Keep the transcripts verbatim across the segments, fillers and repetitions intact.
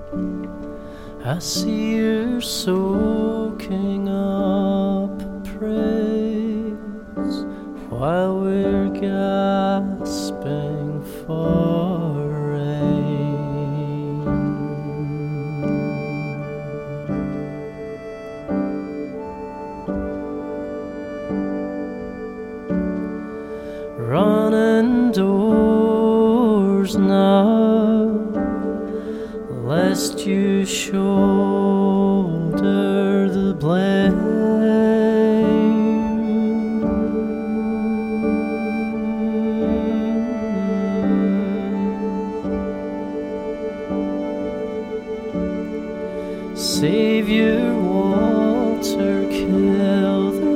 I see you're soaking up praise while we're gasping for rain. Run indoors now, lest you shoulder the blame. Savior Walter, kill the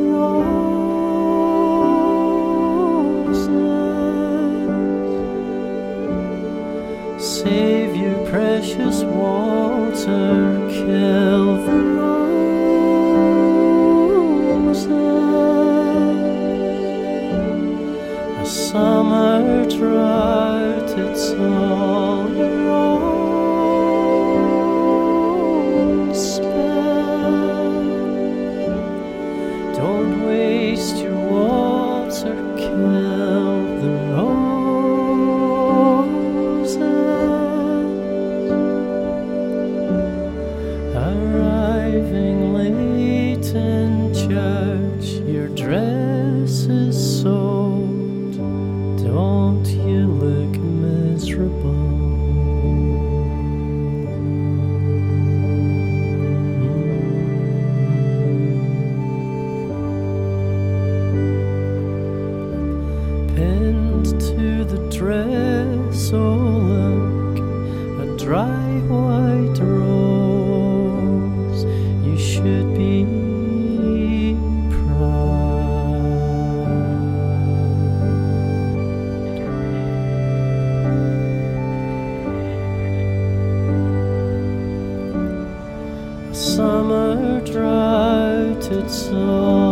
roses. Savior precious Walter, kill the roses. A summer drought, it's all your own spell. Don't waste your water, kill the roses. Arriving late in church, your dress is soaked. Don't you look miserable? Pinned to the dress, oh look, a dry white rose. You should be proud. A summer drought, it's all